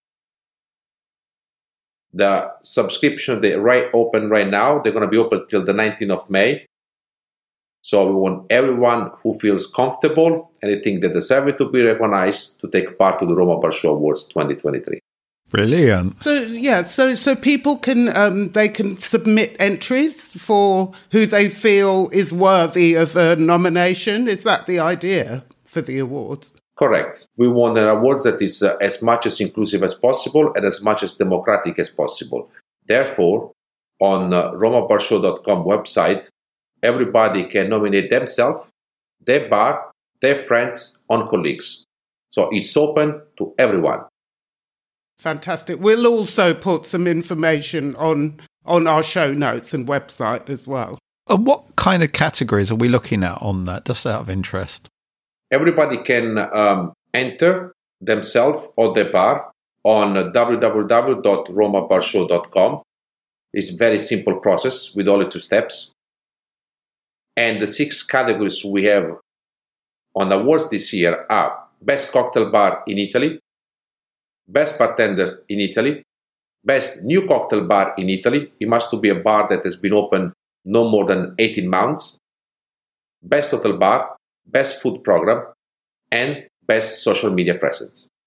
The subscription, they're right open right now. They're going to be open till the nineteenth of May. So we want everyone who feels comfortable and they think they deserve it to be recognized to take part to the Roma Bar Show Awards twenty twenty-three. Brilliant. So yeah, so so people can um, they can submit entries for who they feel is worthy of a nomination. Is that the idea for the awards? Correct. We want an award that is uh, as much as inclusive as possible and as much as democratic as possible. Therefore, on uh, roma bar show dot com website, everybody can nominate themselves, their bar, their friends, and colleagues. So it's open to everyone. Fantastic. We'll also put some information on, on our show notes and website as well. And what kind of categories are we looking at on that, just out of interest? Everybody can um, enter themselves or their bar on w w w dot roma bar show dot com. It's a very simple process with only two steps. And the six categories we have on awards this year are Best Cocktail Bar in Italy, Best Bartender in Italy, Best New Cocktail Bar in Italy. It must be a bar that has been open no more than eighteen months. Best Hotel Bar, Best Food Program, and Best Social Media Presence.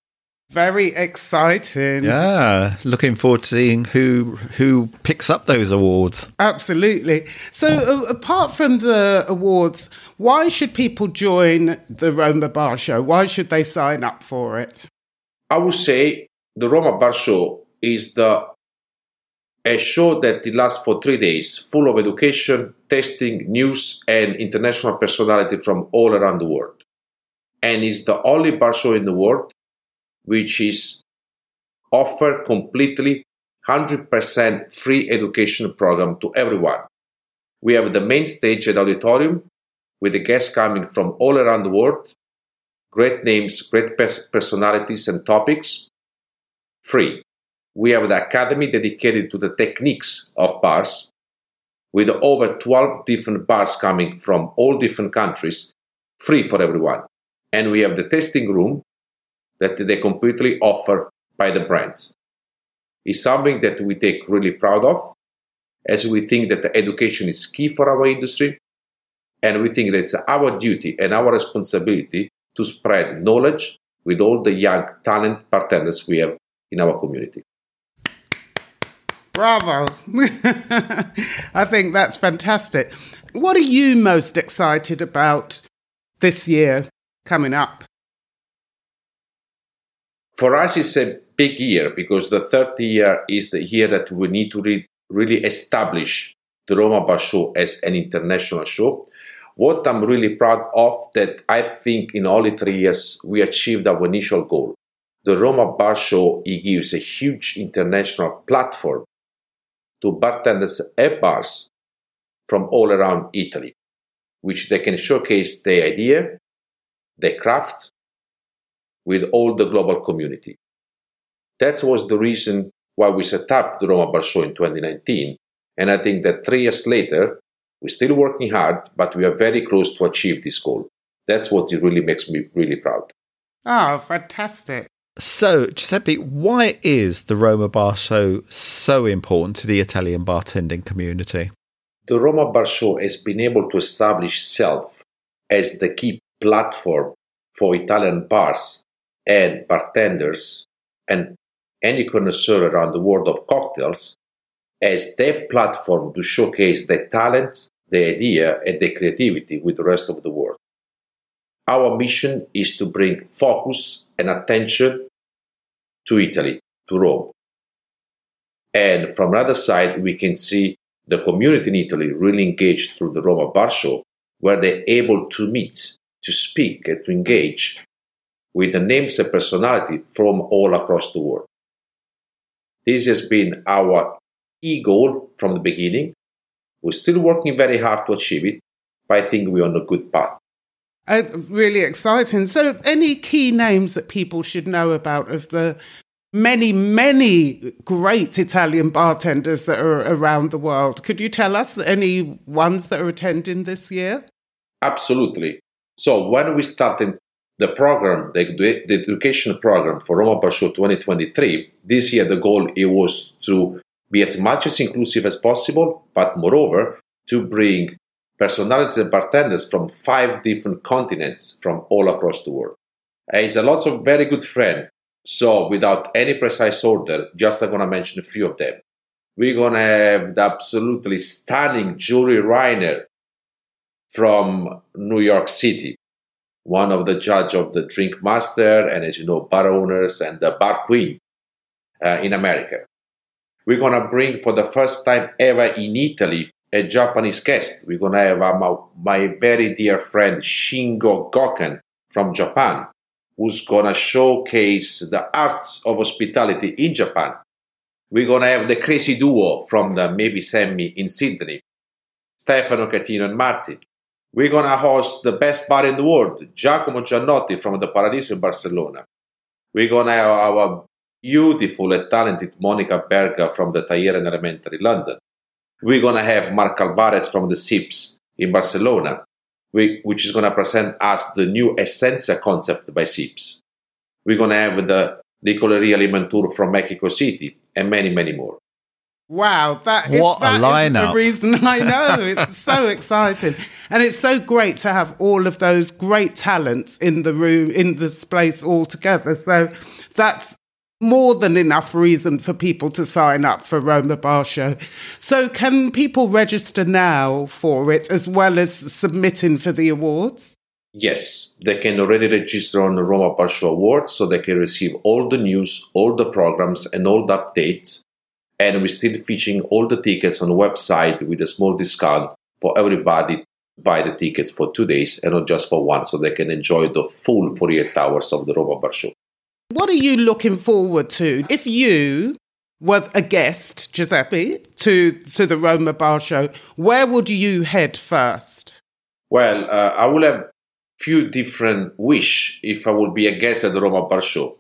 Very exciting. Yeah, looking forward to seeing who who picks up those awards. Absolutely. So uh, apart from the awards, why should people join the Roma Bar Show? Why should they sign up for it? I would say the Roma Bar Show is the a show that it lasts for three days, full of education, testing, news, and international personality from all around the world. And it's the only bar show in the world which is offer completely one hundred percent free education program to everyone. We have the main stage at auditorium with the guests coming from all around the world, great names, great pers- personalities and topics, free. We have the academy dedicated to the techniques of bars with over twelve different bars coming from all different countries, free for everyone. And we have the testing room that they completely offer by the brands. It's something that we take really proud of, as we think that the education is key for our industry, and we think that it's our duty and our responsibility to spread knowledge with all the young talent bartenders we have in our community. Bravo. I think that's fantastic. What are you most excited about this year coming up? For us, it's a big year because the third year is the year that we need to re- really establish the Roma Bar Show as an international show. What I'm really proud of that I think in only three years we achieved our initial goal. The Roma Bar Show, it gives a huge international platform to bartenders at bars from all around Italy, which they can showcase their idea, their craft, with all the global community. That was the reason why we set up the Roma Bar Show in twenty nineteen. And I think that three years later, we're still working hard, but we are very close to achieve this goal. That's what it really makes me really proud. Oh, fantastic. So, Giuseppe, why is the Roma Bar Show so important to the Italian bartending community? The Roma Bar Show has been able to establish itself as the key platform for Italian bars and bartenders and any connoisseur around the world of cocktails as their platform to showcase their talent, their idea, and their creativity with the rest of the world. Our mission is to bring focus and attention to Italy, to Rome. And from the other side, we can see the community in Italy really engaged through the Roma Bar Show, where they're able to meet, to speak, and to engage with the names and personality from all across the world. This has been our key goal from the beginning. We're still working very hard to achieve it, but I think we're on a good path. Uh, really exciting. So any key names that people should know about of the many, many great Italian bartenders that are around the world? Could you tell us any ones that are attending this year? Absolutely. So when we started the program, the, the education program for Roma Bar Show twenty twenty-three, this year the goal it was to be as much as inclusive as possible, but moreover, to bring personalities and bartenders from five different continents from all across the world. Uh, it's a lot of very good friends. So without any precise order, just I'm going to mention a few of them. We're going to have the absolutely stunning Julie Reiner from New York City, one of the judge of the Drink Master and, as you know, bar owners and the bar queen uh, in America. We're going to bring for the first time ever in Italy a Japanese guest. We're going to have uh, my, my very dear friend Shingo Goken from Japan, who's going to showcase the arts of hospitality in Japan. We're going to have the crazy duo from the Maybe Sammy in Sydney, Stefano Catino and Marti. We're going to host the best bar in the world, Giacomo Giannotti from the Paradiso in Barcelona. We're going to have our beautiful and talented Monica Berga from the Tayeren Elementary, London. We're going to have Marc Alvarez from the Sips in Barcelona, which is going to present us the new Essenza concept by Sips. We're going to have the Nicoleria Limantur from Mexico City, and many, many more. Wow, that, what that a lineup. is the reason I know. It's so exciting. And it's so great to have all of those great talents in the room, in this place all together. So that's more than enough reason for people to sign up for Roma Bar Show. So can people register now for it as well as submitting for the awards? Yes, they can already register on the Roma Bar Show Awards, so they can receive all the news, all the programs, and all the updates. And we're still featuring all the tickets on the website with a small discount for everybody to buy the tickets for two days and not just for one, so they can enjoy the full forty-eight hours of the Roma Bar Show. What are you looking forward to? If you were a guest, Giuseppe, to, to the Roma Bar Show, where would you head first? Well, uh, I will have few different wish if I will be a guest at the Roma Bar Show.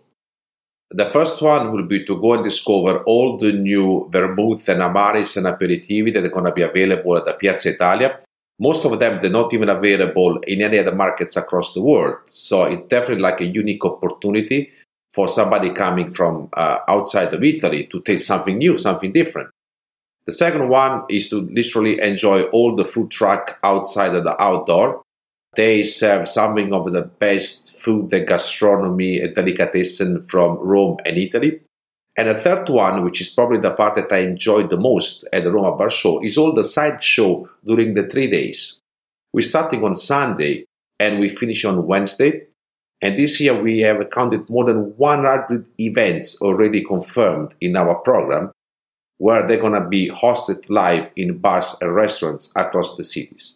The first one will be to go and discover all the new vermouth and amaris and aperitivi that are going to be available at the Piazza Italia. Most of them, they're not even available in any other markets across the world. So it's definitely like a unique opportunity for somebody coming from uh, outside of Italy to taste something new, something different. The second one is to literally enjoy all the food truck outside of the outdoor. They serve something of the best food and gastronomy and delicatessen from Rome and Italy. And the third one, which is probably the part that I enjoyed the most at the Roma Bar Show, is all the side show during the three days. We're starting on Sunday and we finish on Wednesday. And this year we have counted more than one hundred events already confirmed in our program, where they're going to be hosted live in bars and restaurants across the cities.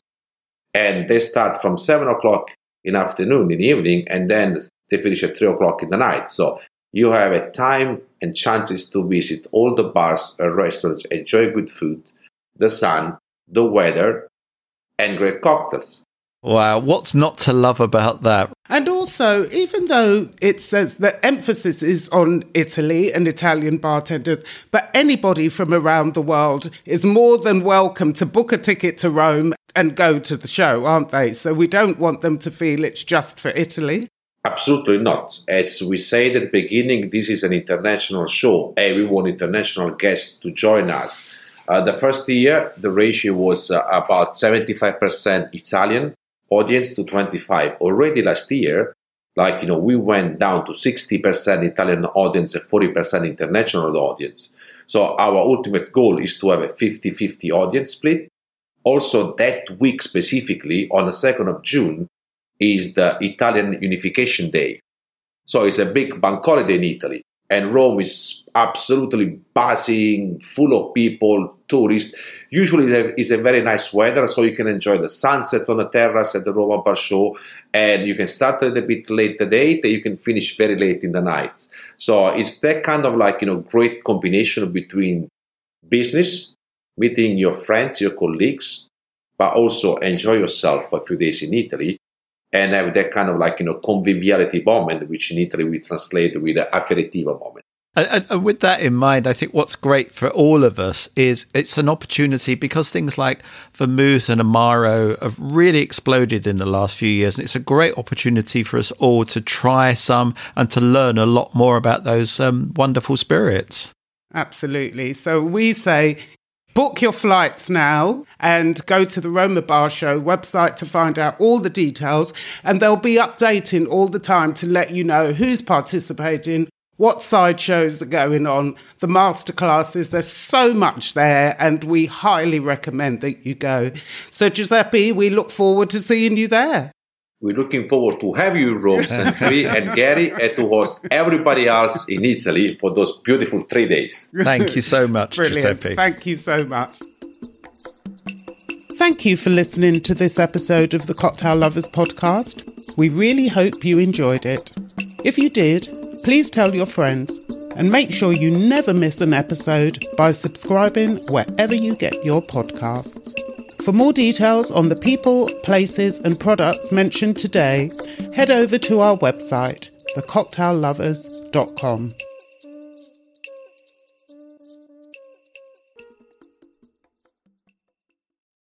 And they start from seven o'clock in the afternoon, in the evening, and then they finish at three o'clock in the night. So you have a time and chances to visit all the bars and restaurants, enjoy good food, the sun, the weather, and great cocktails. Wow, what's not to love about that? And also, even though it says the emphasis is on Italy and Italian bartenders, but anybody from around the world is more than welcome to book a ticket to Rome and go to the show, aren't they? So we don't want them to feel it's just for Italy. Absolutely not. As we said at the beginning, this is an international show, and we want international guests to join us. Uh, the first year, the ratio was uh, about seventy-five percent Italian audience to twenty-five. Already last year, like, you know, we went down to sixty percent Italian audience and forty percent international audience. So our ultimate goal is to have a fifty-fifty audience split. Also, that week specifically, on the second of June, is the Italian Unification Day. So it's a big bank holiday in Italy. And Rome is absolutely buzzing, full of people, tourists. Usually it's a, it's a very nice weather, so you can enjoy the sunset on the terrace at the Roma Bar Show. And you can start a little bit late the day, and you can finish very late in the night. So it's that kind of like, you know, great combination between business, meeting your friends, your colleagues, but also enjoy yourself for a few days in Italy. And have that kind of like, you know, conviviality moment, which in Italy we translate with the aperitivo moment. And, and with that in mind, I think what's great for all of us is it's an opportunity because things like vermouth and Amaro have really exploded in the last few years. And it's a great opportunity for us all to try some and to learn a lot more about those um, wonderful spirits. Absolutely. So we say, book your flights now and go to the Roma Bar Show website to find out all the details. And they'll be updating all the time to let you know who's participating, what side shows are going on, the masterclasses. There's so much there, and we highly recommend that you go. So, Giuseppe, we look forward to seeing you there. We're looking forward to have you in Rome, Santry, and Gary, and to host everybody else in Italy for those beautiful three days. Thank you so much, Brilliant. Giuseppe. Thank you so much. Thank you for listening to this episode of the Cocktail Lovers podcast. We really hope you enjoyed it. If you did, please tell your friends and make sure you never miss an episode by subscribing wherever you get your podcasts. For more details on the people, places and products mentioned today, head over to our website, the cocktail lovers dot com.